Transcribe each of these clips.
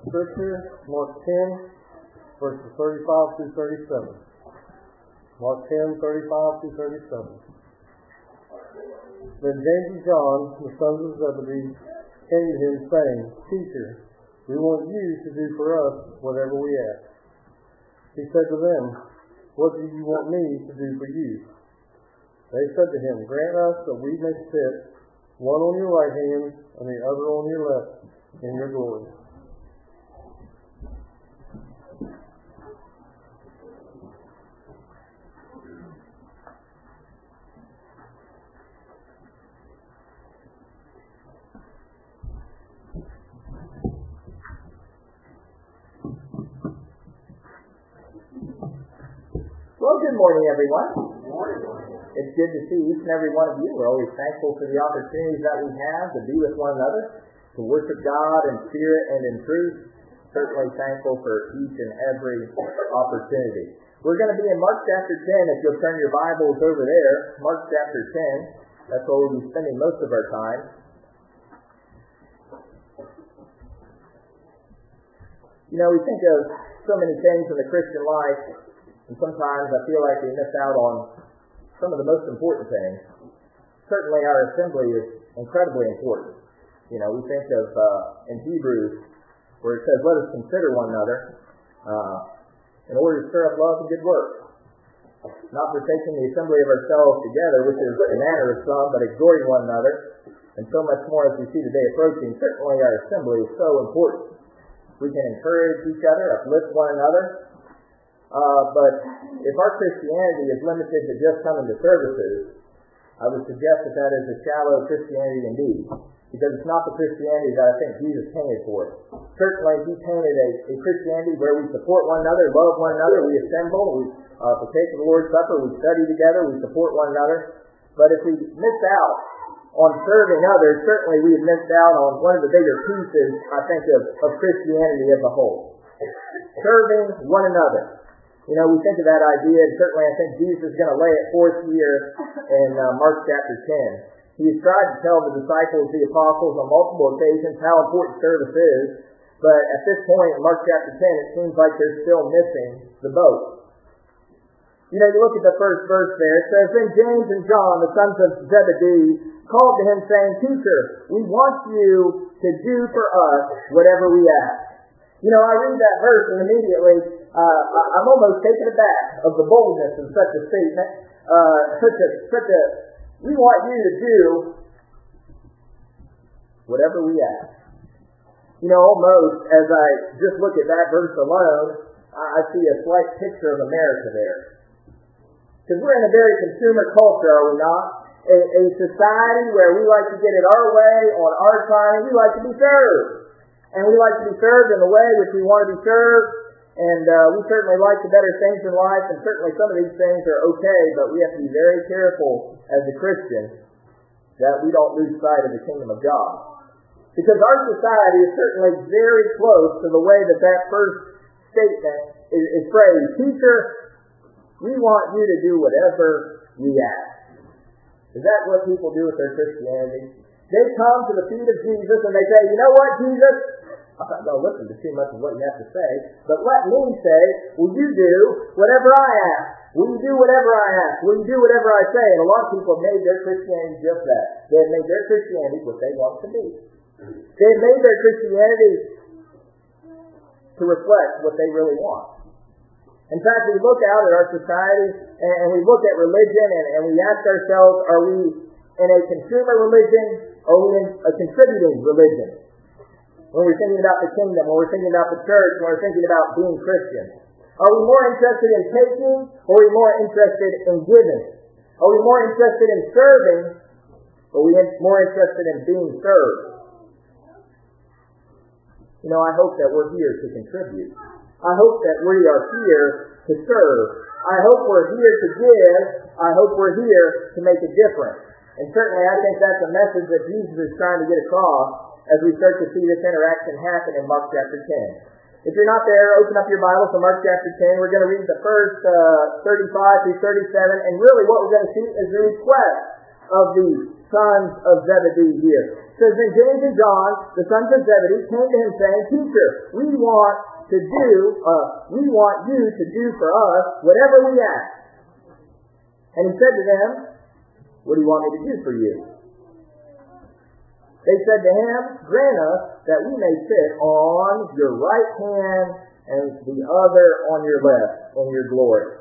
Scripture, Mark 10, verses 35 through 37. Mark 10, 35 through 37. Then James and John, the sons of Zebedee, came to him, saying, Teacher, we want you to do for us whatever we ask. He said to them, What do you want me to do for you? They said to him, Grant us that we may sit, one on your right hand and the other on your left, in your glory. Well, good morning, everyone. Good morning. It's good to see each and every one of you. We're always thankful for the opportunities that we have to be with one another, to worship God in spirit and in truth. Certainly thankful for each and every opportunity. We're going to be in Mark chapter 10. If you'll turn your Bibles over there, Mark chapter 10. That's where we'll be spending most of our time. You know, we think of so many things in the Christian life, and sometimes I feel like we miss out on some of the most important things. Certainly our assembly is incredibly important. You know, we think of in Hebrews where it says, let us consider one another in order to stir up love and good works. Not forsaking the assembly of ourselves together, which is the manner of some, but exhorting one another. And so much more as we see the day approaching. Certainly our assembly is so important. We can encourage each other, uplift one another. But if our Christianity is limited to just coming to services, I would suggest that that is a shallow Christianity indeed. Because it's not the Christianity that I think Jesus painted for us. Certainly He painted a Christianity where we support one another, love one another, we assemble, we partake of the Lord's Supper, we study together, we support one another. But if we miss out on serving others, certainly we have missed out on one of the bigger pieces, I think, of Christianity as a whole. Serving one another. You know, we think of that idea, and certainly I think Jesus is going to lay it forth here in Mark chapter 10. He has tried to tell the disciples, the apostles, on multiple occasions how important service is, but at this point in Mark chapter 10, it seems like they're still missing the boat. You know, you look at the first verse there, it says, Then James and John, the sons of Zebedee, called to him, saying, Teacher, we want you to do for us whatever we ask. You know, I read that verse and immediately I'm almost taken aback of the boldness of such a statement. We want you to do whatever we ask. You know, almost as I just look at that verse alone, I see a slight picture of America there. Because we're in a very consumer culture, are we not? A society where we like to get it our way, on our time, we like to be served. And we like to be served in the way which we want to be served. And we certainly like the better things in life, and certainly some of these things are okay, but we have to be very careful as a Christian that we don't lose sight of the kingdom of God. Because our society is certainly very close to the way that first statement is phrased. Teacher, we want you to do whatever we ask. Is that what people do with their Christianity? They come to the feet of Jesus and they say, you know what, Jesus? I'm not going to listen to too much of what you have to say, but let me say, will you do whatever I ask? Will you do whatever I ask? Will you do whatever I say? And a lot of people have made their Christianity just that. They have made their Christianity what they want to be. They have made their Christianity to reflect what they really want. In fact, we look out at our society and we look at religion and we ask ourselves, are we in a consumer religion or are we in a contributing religion? When we're thinking about the kingdom, when we're thinking about the church, when we're thinking about being Christian. Are we more interested in taking or are we more interested in giving? Are we more interested in serving or are we more interested in being served? You know, I hope that we're here to contribute. I hope that we are here to serve. I hope we're here to give. I hope we're here to make a difference. And certainly I think that's a message that Jesus is trying to get across as we start to see this interaction happen in Mark chapter 10. If you're not there, open up your Bible to Mark chapter 10. We're going to read the first 35 through 37, and really what we're going to see is the request of the sons of Zebedee here. It says, then James and John, the sons of Zebedee, came to him saying, Teacher, we want you to do for us whatever we ask. And he said to them, what do you want me to do for you? They said to him, grant us that we may sit on your right hand and the other on your left in your glory.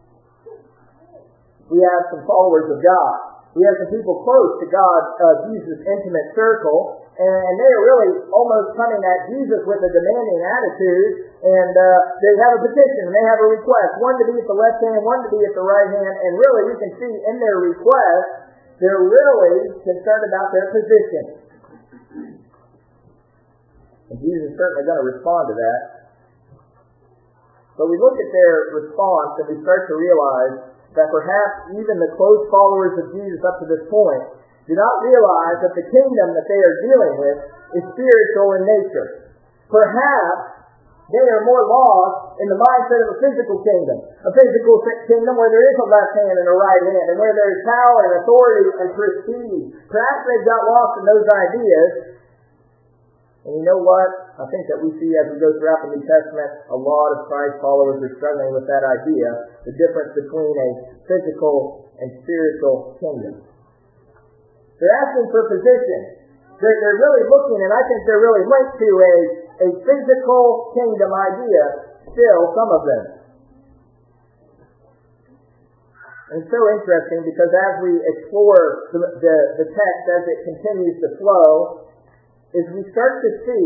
We have some followers of God. We have some people close to God, Jesus' intimate circle, and they are really almost coming at Jesus with a demanding attitude, and they have a petition, and they have a request, one to be at the left hand, one to be at the right hand, and really you can see in their request, they're really concerned about their position. And Jesus is certainly going to respond to that. But we look at their response, and we start to realize that perhaps even the close followers of Jesus up to this point do not realize that the kingdom that they are dealing with is spiritual in nature. Perhaps they are more lost in the mindset of a physical kingdom where there is a left hand and a right hand, and where there is power and authority and prestige. Perhaps they've got lost in those ideas. And you know what? I think that we see as we go throughout the New Testament, a lot of Christ followers are struggling with that idea, the difference between a physical and spiritual kingdom. They're asking for position. They're really looking, and I think they're really linked to a physical kingdom idea, still, some of them. And it's so interesting because as we explore the text as it continues to flow, is we start to see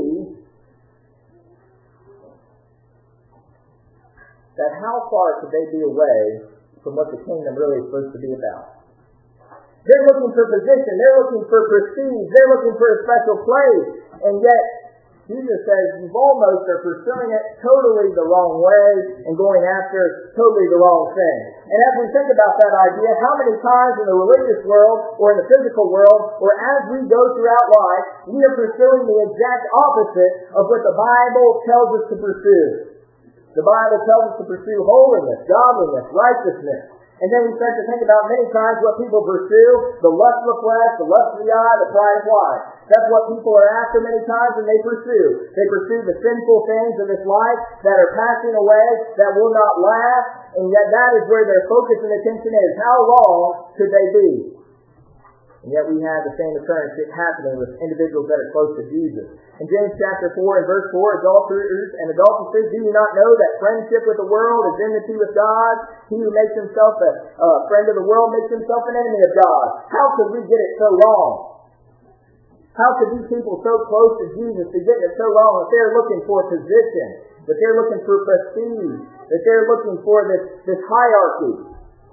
that how far could they be away from what the kingdom really is supposed to be about. They're looking for position, they're looking for prestige, they're looking for a special place, and yet Jesus says you almost are pursuing it totally the wrong way and going after totally the wrong thing. And as we think about that idea, how many times in the religious world or in the physical world or as we go throughout life, we are pursuing the exact opposite of what the Bible tells us to pursue. The Bible tells us to pursue holiness, godliness, righteousness. And then we start to think about many times what people pursue, the lust of the flesh, the lust of the eye, the pride of life. That's what people are after many times, and they pursue. They pursue the sinful things of this life that are passing away, that will not last, and yet that is where their focus and attention is. How long could they be? And yet we have the same occurrence happening with individuals that are close to Jesus. In James chapter 4 and verse 4, adulterers and adulteresses, do you not know that friendship with the world is enmity with God? He who makes himself a friend of the world makes himself an enemy of God. How could we get it so wrong? How could these people so close to Jesus be getting it so wrong that they're looking for position, that they're looking for prestige, that they're looking for this hierarchy?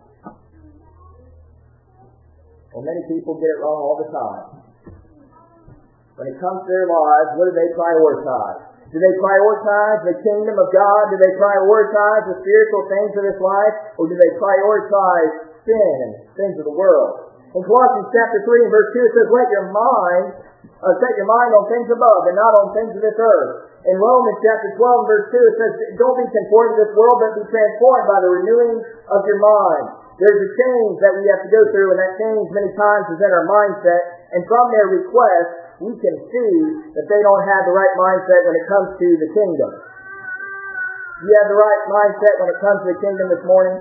Well, many people get it wrong all the time. When it comes to their lives, what do they prioritize? Do they prioritize the kingdom of God? Do they prioritize the spiritual things of this life? Or do they prioritize sin and things of the world? In Colossians chapter 3 and verse 2 it says, set your mind on things above and not on things of this earth. In Romans chapter 12 and verse 2 it says, don't be conformed to this world, but be transformed by the renewing of your mind. There's a change that we have to go through, and that change many times is in our mindset. And from their request, we can see that they don't have the right mindset when it comes to the kingdom. Do you have the right mindset when it comes to the kingdom this morning?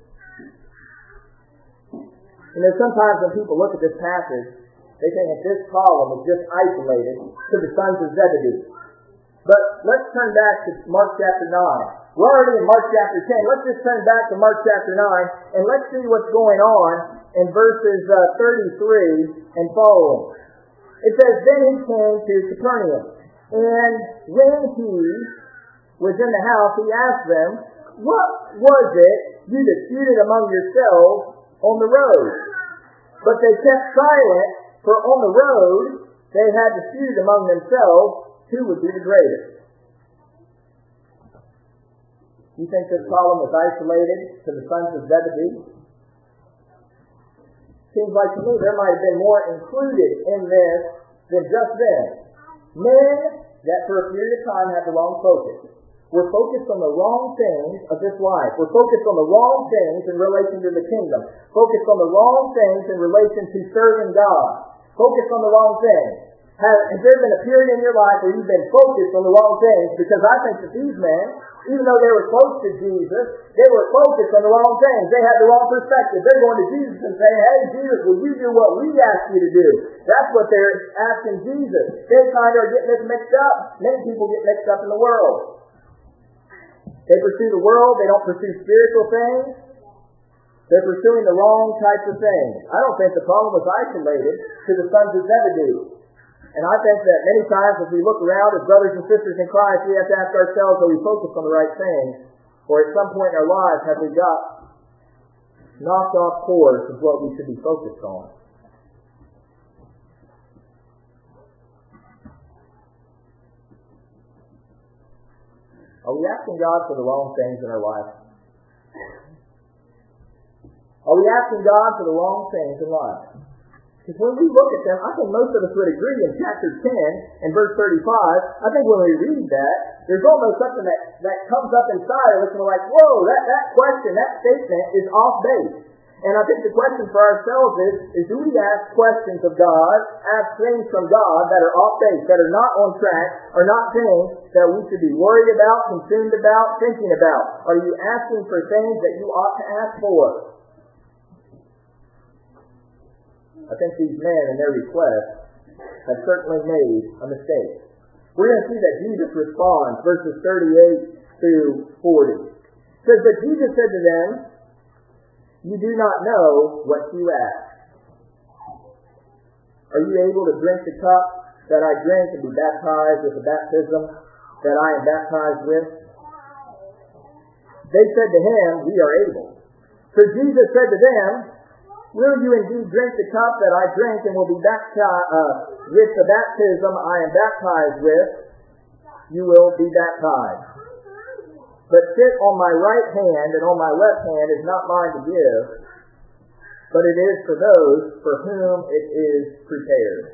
You know, sometimes when people look at this passage, they think that this problem is just isolated to the sons of Zebedee. But let's turn back to Mark chapter 9. We're already in Mark chapter 10. Let's just turn back to Mark chapter 9 and let's see what's going on in verses 33 and following. It says, then he came to Capernaum, and when he was in the house, he asked them, what was it you disputed among yourselves on the road? But they kept silent, for on the road they had disputed among themselves who would be the greatest. You think this problem was isolated to the sons of Zebedee? Seems like to me there might have been more included in this than just them. Men that for a period of time had the wrong focus. we're focused on the wrong things of this life. We're focused on the wrong things in relation to the kingdom. Focused on the wrong things in relation to serving God. Focused on the wrong things. Has there been a period in your life where you've been focused on the wrong things? Because I think that these men, even though they were close to Jesus, they were focused on the wrong things. They had the wrong perspective. They're going to Jesus and saying, hey, Jesus, will you do what we ask you to do? That's what they're asking Jesus. They kind of are getting this mixed up. Many people get mixed up in the world. They pursue the world. They don't pursue spiritual things. They're pursuing the wrong types of things. I don't think the problem was isolated to the sons of Zebedee. And I think that many times as we look around as brothers and sisters in Christ, we have to ask ourselves, are we focused on the right things? Or at some point in our lives, have we got knocked off course of what we should be focused on? Are we asking God for the wrong things in our life? Are we asking God for the wrong things in life? Because when we look at them, I think most of us would agree in chapter 10 and verse 35, I think when we read that, there's almost something that comes up inside of us and we're like, whoa, that question, that statement is off base. And I think the question for ourselves is do we ask questions of God, ask things from God that are off base, that are not on track, are not things that we should be worried about, consumed about, thinking about? Are you asking for things that you ought to ask for? I think these men in their request have certainly made a mistake. We're going to see that Jesus responds, verses 38 through 40. It says, but Jesus said to them, you do not know what you ask. Are you able to drink the cup that I drink and be baptized with the baptism that I am baptized with? They said to him, we are able. So Jesus said to them, will you indeed drink the cup that I drink and will be baptized with the baptism I am baptized with? You will be baptized. But sit on my right hand and on my left hand is not mine to give, but it is for those for whom it is prepared.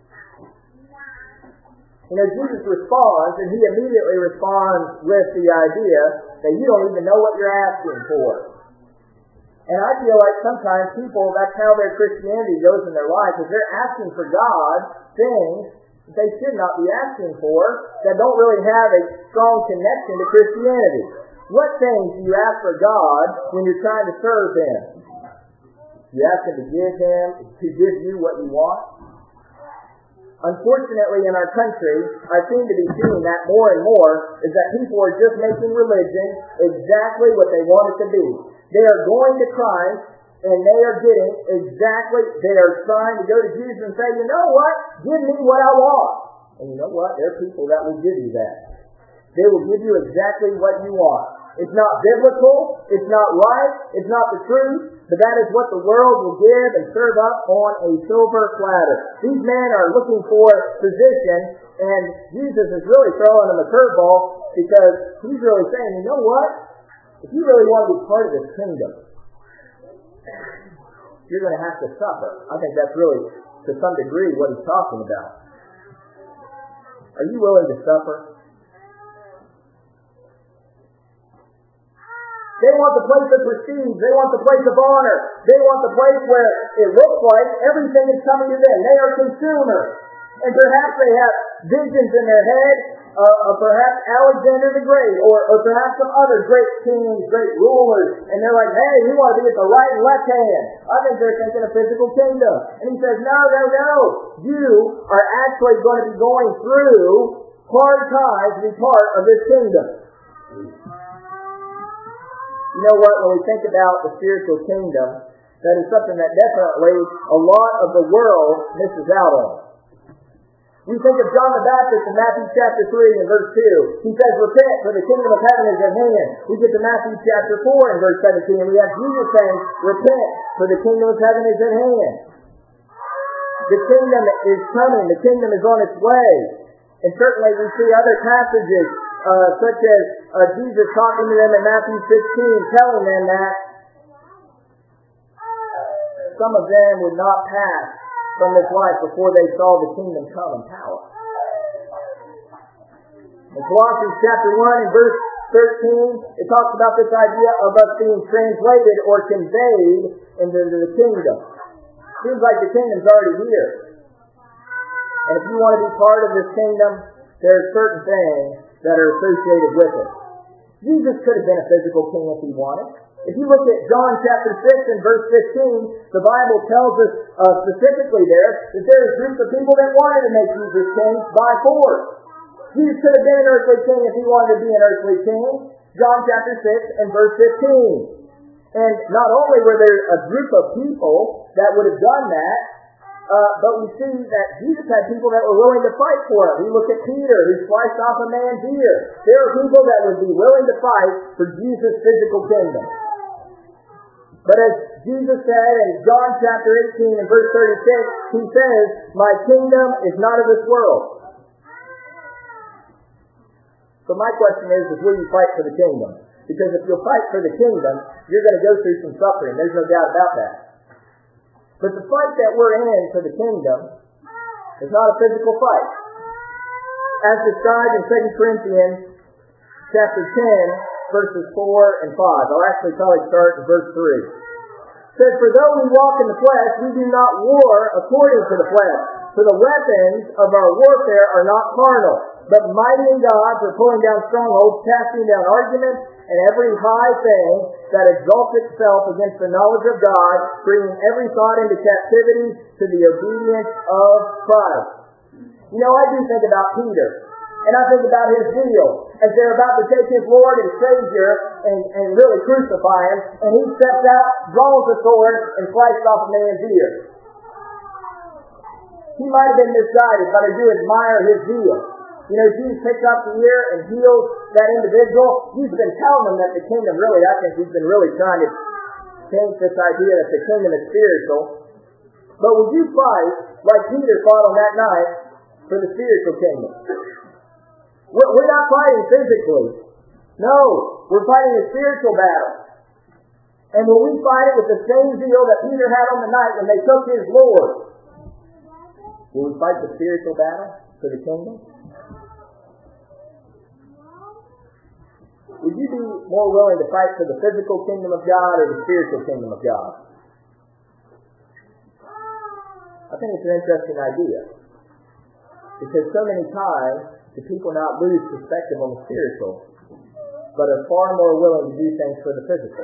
You know, Jesus responds, and he immediately responds with the idea that you don't even know what you're asking for. And I feel like sometimes people, that's how their Christianity goes in their life, is they're asking for God things that they should not be asking for, that don't really have a strong connection to Christianity. What things do you ask for God when you're trying to serve Him? You ask Him to give you what you want? Unfortunately, in our country, I seem to be seeing that more and more, is that people are just making religion exactly what they want it to be. They are going to Christ, and they are getting exactly, they are trying to go to Jesus and say, you know what? Give me what I want. And you know what? There are people that will give you that. They will give you exactly what you want. It's not biblical, it's not right, it's not the truth, but that is what the world will give and serve up on a silver platter. These men are looking for position, and Jesus is really throwing them a curveball because he's really saying, you know what? If you really want to be part of this kingdom, you're going to have to suffer. I think that's really, to some degree, what he's talking about. Are you willing to suffer? They want the place of prestige. They want the place of honor. They want the place where it looks like everything is coming to them. They are consumers. And perhaps they have visions in their head of perhaps Alexander the Great or perhaps some other great kings, great rulers. And they're like, hey, we want to be at the right and left hand. I think they're thinking of physical kingdom. And he says, no. You are actually going to be going through hard times to be part of this kingdom. You know what? When we think about the spiritual kingdom, that is something that definitely a lot of the world misses out on. We think of John the Baptist in Matthew chapter 3 and verse 2. He says, repent, for the kingdom of heaven is at hand. We get to Matthew chapter 4 and verse 17, and we have Jesus saying, repent, for the kingdom of heaven is at hand. The kingdom is coming. The kingdom is on its way. And certainly we see other passages such as Jesus talking to them in Matthew 16, telling them that some of them would not pass from this life before they saw the kingdom come in power. In Colossians chapter 1 and verse 13, it talks about this idea of us being translated or conveyed into the kingdom. Seems like the kingdom's already here. And if you want to be part of this kingdom, there are certain things that are associated with it. Jesus could have been a physical king if he wanted. If you look at John chapter 6 and verse 15, the Bible tells us specifically there that there are groups of people that wanted to make Jesus king by force. Jesus could have been an earthly king if he wanted to be an earthly king. John chapter 6 and verse 15. And not only were there a group of people that would have done that, but we see that Jesus had people that were willing to fight for him. We look at Peter, who sliced off a man's ear. There are people that would be willing to fight for Jesus' physical kingdom. But as Jesus said in John chapter 18 and verse 36, he says, "My kingdom is not of this world." So my question is will you fight for the kingdom? Because if you'll fight for the kingdom, you're going to go through some suffering. There's no doubt about that. But the fight that we're in for the kingdom is not a physical fight. As described in 2 Corinthians chapter 10, verses 4 and 5. I'll actually probably start in verse 3. It says, "For though we walk in the flesh, we do not war according to the flesh. For the weapons of our warfare are not carnal, but mighty in God for pulling down strongholds, casting down arguments, and every high thing that exalts itself against the knowledge of God, bringing every thought into captivity to the obedience of Christ." You know, I do think about Peter, and I think about his zeal, as they're about to take his Lord and Savior and really crucify him, and he steps out, draws a sword, and slices off a man's ear. He might have been misguided, but I do admire his zeal. You know, Jesus picks up the ear and heals that individual. He's been telling them that the kingdom really, I think he's been really trying to change this idea that the kingdom is spiritual. But would you fight like Peter fought on that night for the spiritual kingdom? We're not fighting physically. No, we're fighting a spiritual battle. And will we fight it with the same zeal that Peter had on the night when they took his Lord? Will we fight the spiritual battle for the kingdom? Would you be more willing to fight for the physical kingdom of God or the spiritual kingdom of God? I think it's an interesting idea. Because so many times, the people not lose perspective on the spiritual, but are far more willing to do things for the physical.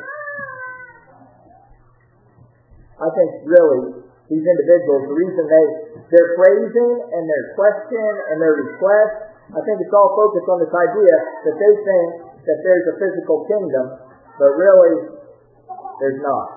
I think really, these individuals, the reason their phrasing and their question and their request, I think it's all focused on this idea that they think that there's a physical kingdom, but really, there's not.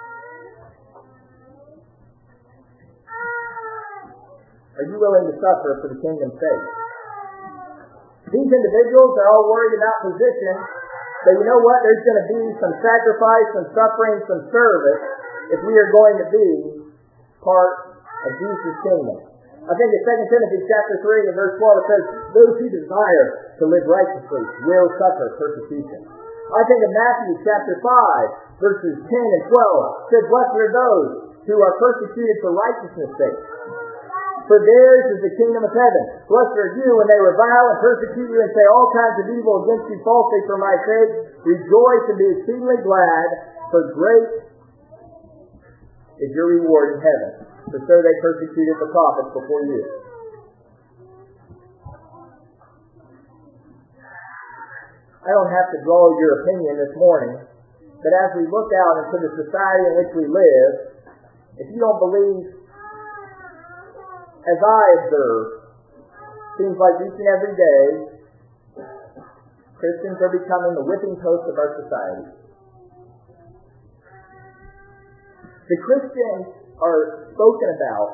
Are you willing to suffer for the kingdom's sake? These individuals are all worried about position, but you know what? There's going to be some sacrifice, some suffering, some service if we are going to be part of Jesus' kingdom. I think in 2 Timothy chapter 3 and verse 12 it says, "Those who desire to live righteously will suffer persecution." I think in Matthew chapter 5 verses 10 and 12 it says, "Blessed are those who are persecuted for righteousness' sake, for theirs is the kingdom of heaven. Blessed are you when they revile and persecute you and say all kinds of evil against you falsely for my sake. Rejoice and be exceedingly glad, for great is your reward in heaven. For so they persecuted the prophets before you." I don't have to draw your opinion this morning, but as we look out into the society in which we live, if you don't believe, as I observe, seems like each and every day, Christians are becoming the whipping post of our society. The Christians are spoken about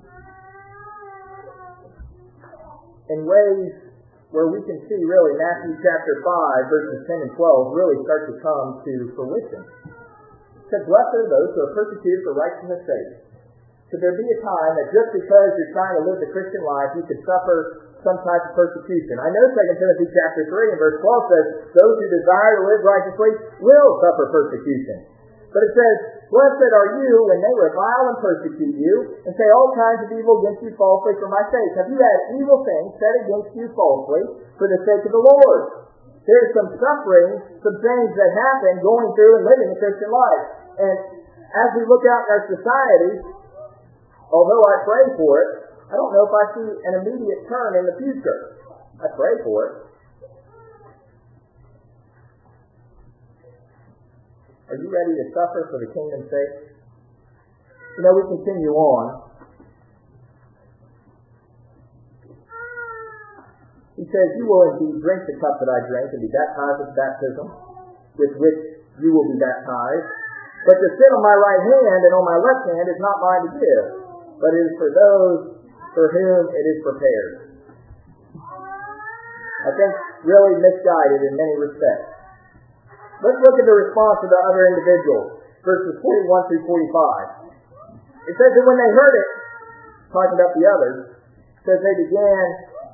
in ways where we can see really Matthew chapter 5 verses 10 and 12 really start to come to fruition. It says, "Blessed are those who are persecuted for righteousness' sake." Could there be a time that just because you're trying to live the Christian life, you could suffer some type of persecution? I know 2 Timothy chapter 3 and verse 12 says, "Those who desire to live righteously will suffer persecution." But it says, "Blessed are you when they revile and persecute you, and say all kinds of evil against you falsely for my sake. Have you had evil things said against you falsely for the sake of the Lord? There's some suffering, some things that happen going through and living the Christian life. And as we look out in our society, although I pray for it, I don't know if I see an immediate turn in the future. I pray for it. Are you ready to suffer for the kingdom's sake? We continue on. He says, you will indeed drink the cup that I drank and be baptized with baptism with which you will be baptized. But to sit on my right hand and on my left hand is not mine to give, but it is for those for whom it is prepared. I think really misguided in many respects. Let's look at the response of the other individuals, verses 41 through 45. It says that when they heard it, talking about the others, it says they began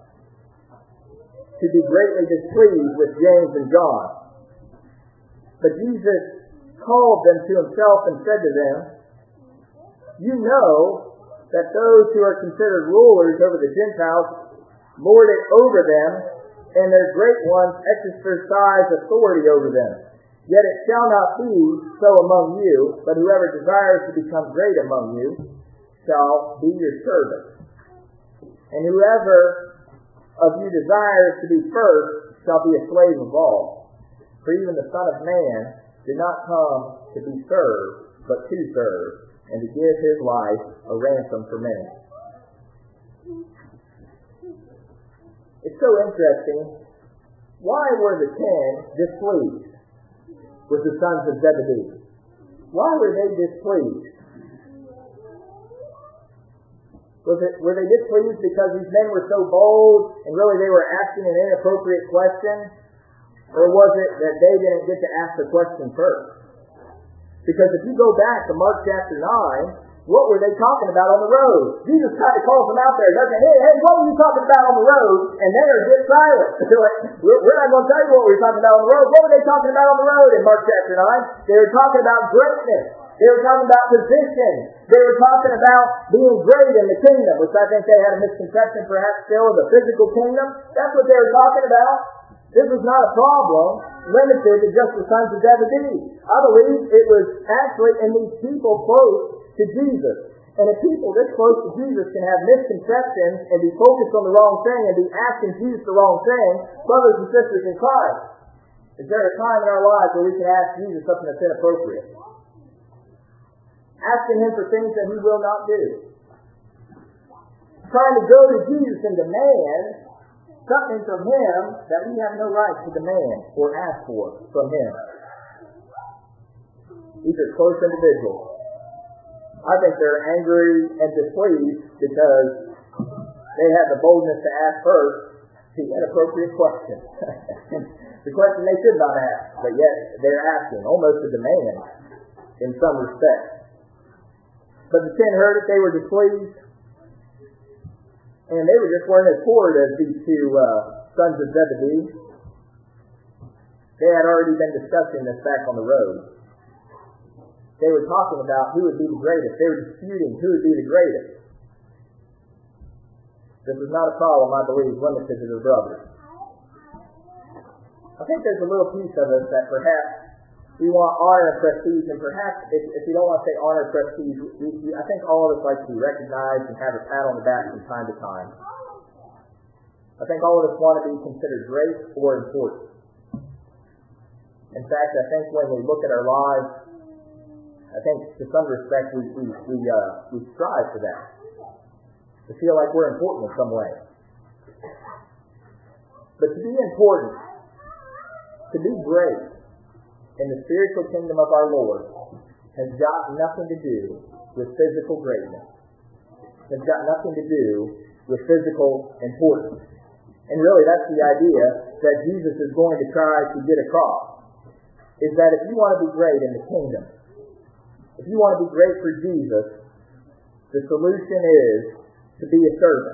to be greatly displeased with James and John. But Jesus called them to himself and said to them, you know that those who are considered rulers over the Gentiles lord it over them, and their great ones exercise authority over them. Yet it shall not be so among you, but whoever desires to become great among you shall be your servant. And whoever of you desires to be first shall be a slave of all. For even the Son of Man did not come to be served, but to serve, and to give his life a ransom for many. It's so interesting. Why were the 10 displeased with the sons of Zebedee? Why were they displeased? Were they displeased because these men were so bold and really they were asking an inappropriate question? Or was it that they didn't get to ask the question first? Because if you go back to Mark chapter 9, what were they talking about on the road? Jesus kind of calls them out there. Doesn't he? Hey, what were you talking about on the road? And they are just silent. They're like, we're not going to tell you what we were talking about on the road. What were they talking about on the road in Mark chapter 9? They were talking about greatness. They were talking about position. They were talking about being great in the kingdom, which I think they had a misconception perhaps still of the physical kingdom. That's what they were talking about. This was not a problem limited to just the sons of Zebedee. I believe it was actually in these people close to Jesus. And if people this close to Jesus can have misconceptions and be focused on the wrong thing and be asking Jesus the wrong thing, brothers and sisters in Christ, is there a time in our lives where we can ask Jesus something that's inappropriate? Asking him for things that he will not do. Trying to go to Jesus and demand something from him that we have no right to demand or ask for from him. These are close individuals. I think they're angry and displeased because they had the boldness to ask first the inappropriate question. The question they should not ask, but yet they're asking, almost a demand in some respect. But the 10 heard it, they were displeased, and they weren't as forward as these two sons of Zebedee. They had already been discussing this back on the road. They were talking about who would be the greatest. They were disputing who would be the greatest. This is not a problem, I believe, limited to the brothers. I think there's a little piece of us that perhaps we want honor and prestige, and perhaps if you don't want to say honor and prestige, I think all of us like to be recognized and have a pat on the back from time to time. I think all of us want to be considered great or important. In fact, I think when we look at our lives, I think to some respect we strive for that. To feel like we're important in some way. But to be important, to be great in the spiritual kingdom of our Lord has got nothing to do with physical greatness. It's got nothing to do with physical importance. And really that's the idea that Jesus is going to try to get across. Is that if you want to be great in the kingdom, if you want to be great for Jesus, the solution is to be a servant.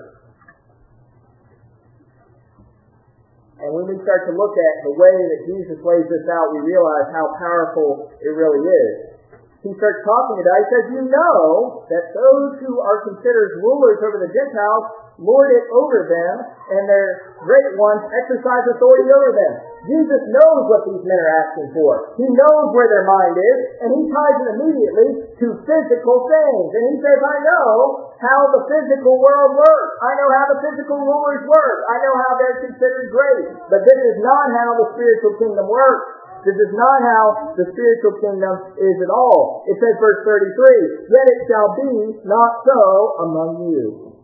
And when we start to look at the way that Jesus lays this out, we realize how powerful it really is. He starts talking about it. He says, you know that those who are considered rulers over the Gentiles lord it over them, and their great ones exercise authority over them. Jesus knows what these men are asking for. He knows where their mind is, and he ties it immediately to physical things. And he says, I know how the physical world works. I know how the physical rulers work. I know how they're considered great. But this is not how the spiritual kingdom works. This is not how the spiritual kingdom is at all. It says, verse 33, yet it shall be not so among you.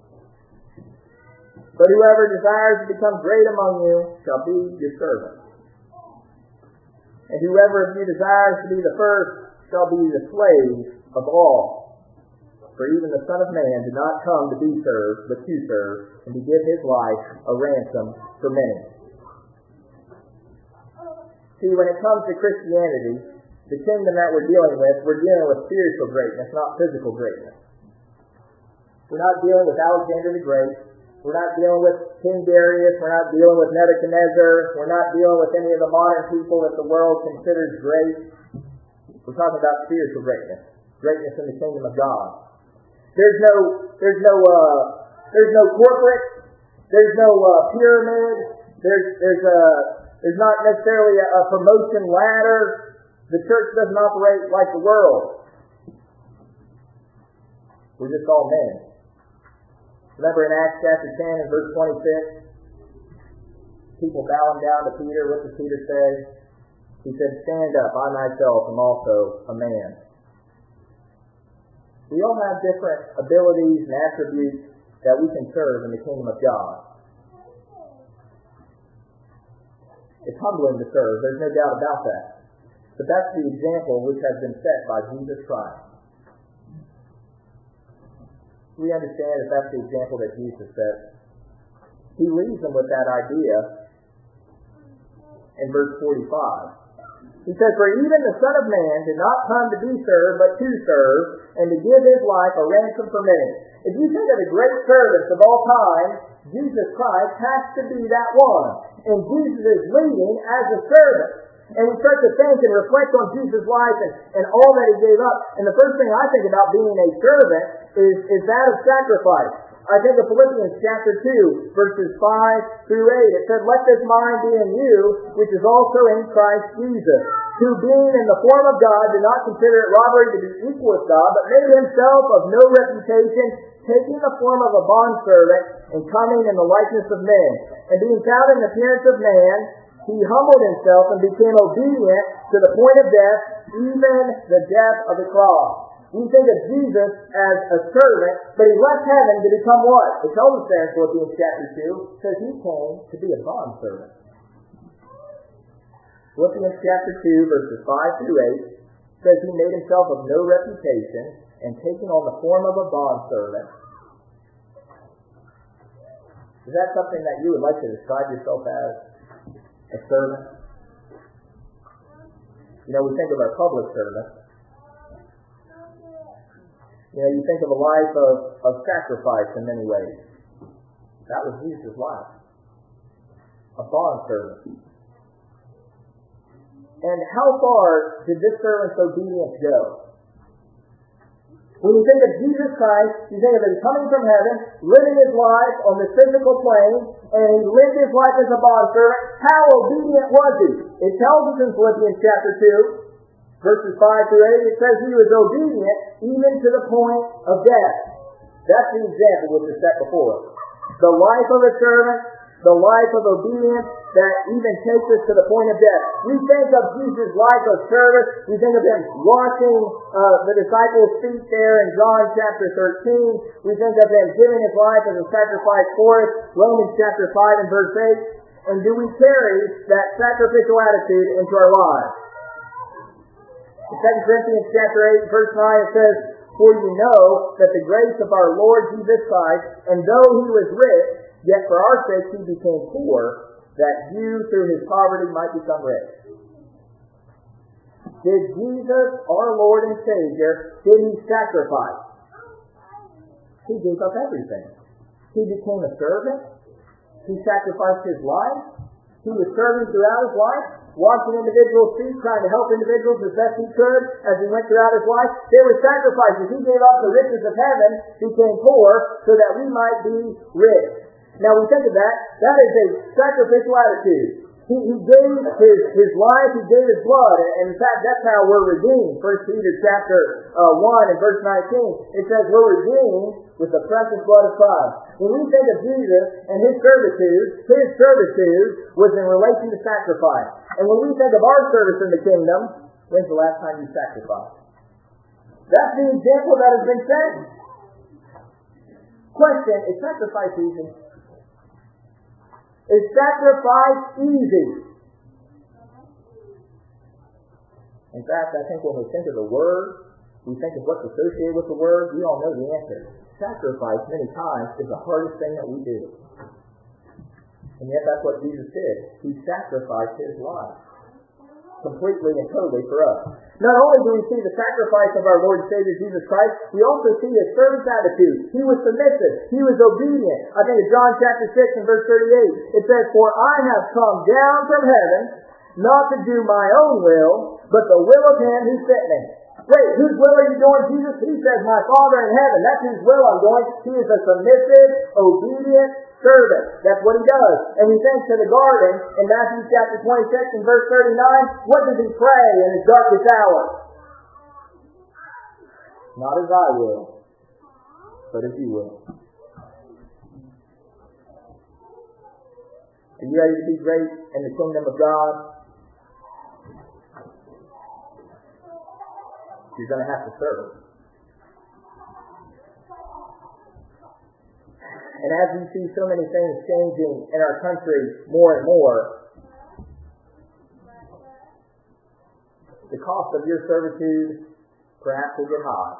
But whoever desires to become great among you shall be your servant. And whoever of you desires to be the first shall be the slave of all. For even the Son of Man did not come to be served, but to serve, and to give his life a ransom for many. See, when it comes to Christianity, the kingdom that we're dealing with spiritual greatness, not physical greatness. We're not dealing with Alexander the Great. We're not dealing with King Darius. We're not dealing with Nebuchadnezzar. We're not dealing with any of the modern people that the world considers great. We're talking about spiritual greatness. Greatness in the kingdom of God. There's no corporate. There's no pyramid. There's not necessarily a promotion ladder. The church doesn't operate like the world. We're just all men. Remember in Acts chapter 10 and verse 26, people bowing down to Peter. What does Peter say? He said, stand up, I myself am also a man. We all have different abilities and attributes that we can serve in the kingdom of God. It's humbling to serve, there's no doubt about that. But that's the example which has been set by Jesus Christ. We understand that that's the example that Jesus set. He leaves them with that idea in verse 45. He says, for even the Son of Man did not come to be served, but to serve, and to give his life a ransom for many. If you think of the great servants of all time, Jesus Christ has to be that one. And Jesus is leading as a servant. And we start to think and reflect on Jesus' life and all that he gave up. And the first thing I think about being a servant is that of sacrifice. I think of Philippians chapter 2, verses 5 through 8. It said, let this mind be in you, which is also in Christ Jesus, who being in the form of God did not consider it robbery to be equal with God, but made himself of no reputation, taking the form of a bondservant and coming in the likeness of men. And being found in appearance of man, he humbled himself and became obedient to the point of death, even the death of the cross. We think of Jesus as a servant, but he left heaven to become what? It tells us there in Philippians chapter 2, says he came to be a bondservant. Philippians chapter 2, verses 5 through 8, says he made himself of no reputation, and taking on the form of a bondservant. Is that something that you would like to describe yourself as? A servant? You know, we think of our public servants. You know, you think of a life of sacrifice in many ways. That was Jesus' life. A bondservant. And how far did this servant's obedience go? When you think of Jesus Christ, you think of him coming from heaven, living his life on the physical plane, and he lived his life as a bondservant. How obedient was he? It tells us in Philippians chapter 2, verses 5 through 8, it says he was obedient even to the point of death. That's the example which is set before us. The life of a servant, the life of obedience that even takes us to the point of death. We think of Jesus' life of service. We think of him washing the disciples' feet there in John chapter 13. We think of him giving his life as a sacrifice for us, Romans chapter 5 and verse 8. And do we carry that sacrificial attitude into our lives? In 2 Corinthians chapter 8 verse 9 it says, for you know that the grace of our Lord Jesus Christ, and though he was rich, yet for our sake he became poor, that you through his poverty might become rich. Did Jesus, our Lord and Savior, did he sacrifice? He gave up everything. He became a servant. He sacrificed his life. He was serving throughout his life. washing individuals' feet, trying to help individuals as best he could as he went throughout his life. There were sacrifices. He gave up the riches of heaven, became poor, so that we might be rich. Now we think of that. That is a sacrificial attitude. He gave his life, he gave his blood, and in fact that's how we're redeemed. 1 Peter chapter 1 and verse 19, it says we're redeemed with the precious blood of Christ. When we think of Jesus and his servitude was in relation to sacrifice. And when we think of our service in the kingdom, when's the last time you sacrificed? That's the example that has been set. Question, is sacrifice easy? Is sacrifice easy? In fact, I think when we think of the word, we think of what's associated with the word, we all know the answer. Sacrifice, many times, is the hardest thing that we do. And yet that's what Jesus did. He sacrificed his life completely and totally for us. Not only do we see the sacrifice of our Lord and Savior Jesus Christ, we also see his servant's attitude. He was submissive. He was obedient. I think in John chapter 6 and verse 38, it says, "For I have come down from heaven, not to do my own will, but the will of him who sent me." Wait, whose will are you doing, Jesus? He says, "My Father in heaven." That's whose will I'm doing. He is a submissive, obedient servant. That's what he does. And we think to the garden in Matthew chapter 26 and verse 39, what does he pray in his darkest hour? Not as I will, but as you will. Are you ready to be great in the kingdom of God? You're going to have to serve. And as we see so many things changing in our country more and more, the cost of your servitude perhaps will get high.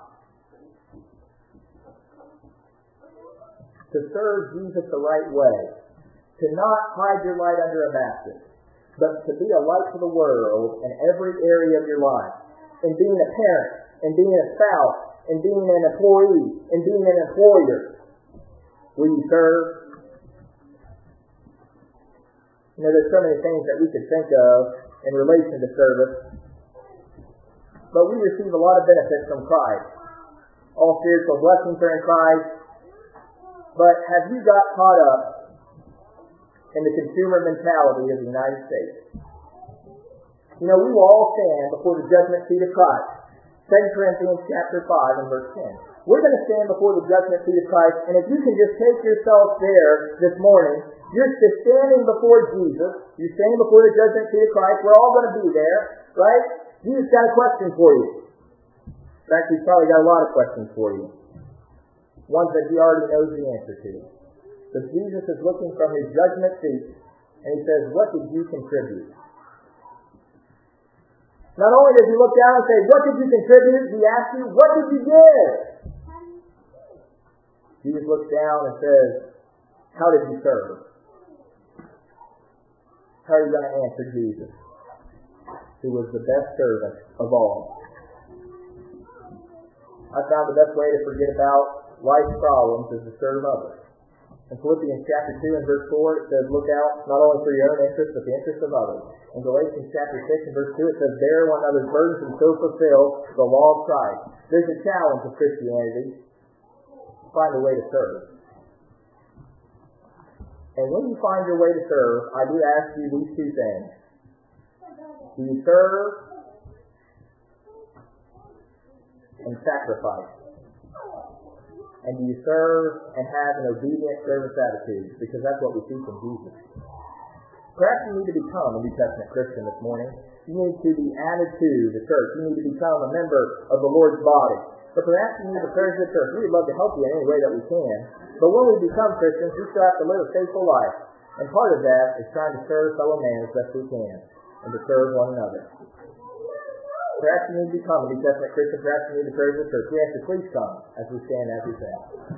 To serve Jesus the right way, to not hide your light under a basket, but to be a light to the world in every area of your life. In being a parent, in being a spouse, in being an employee, in being an employer. Will you serve? You know, there's so many things that we could think of in relation to service. But we receive a lot of benefits from Christ. All spiritual blessings are in Christ. But have you got caught up in the consumer mentality of the United States? You know, we will all stand before the judgment seat of Christ. 2 Corinthians chapter 5 and verse 10. We're going to stand before the judgment seat of Christ, and if you can just take yourself there this morning, you're just standing before Jesus, you're standing before the judgment seat of Christ, we're all going to be there, right? Jesus got a question for you. In fact, he's probably got a lot of questions for you. Ones that he already knows the answer to. So Jesus is looking from his judgment seat, and he says, what did you contribute? Not only does he look down and say, what did you contribute? He asks you, what did you give? Jesus looks down and says, how did you serve? How are you going to answer Jesus, who was the best servant of all? I found the best way to forget about life's problems is to serve others. In Philippians chapter 2 and verse 4, it says, look out not only for your own interest, but the interest of others. In Galatians chapter 6 and verse 2, it says, bear one another's burdens and so fulfill the law of Christ. There's a challenge of Christianity. Find a way to serve. And when you find your way to serve, I do ask you these two things. Do you serve and sacrifice? And do you serve and have an obedient service attitude? Because that's what we see from Jesus. Perhaps you need to become a New Testament Christian this morning. You need to be added to the church. You need to become a member of the Lord's body. But perhaps you need to serve the church. We would love to help you in any way that we can. But when we become Christians, we still have to live a faithful life. And part of that is trying to serve fellow man as best we can. And to serve one another. Perhaps you need to become a New Testament Christian. Perhaps you need to serve the church. We ask you please come as we stand as we say.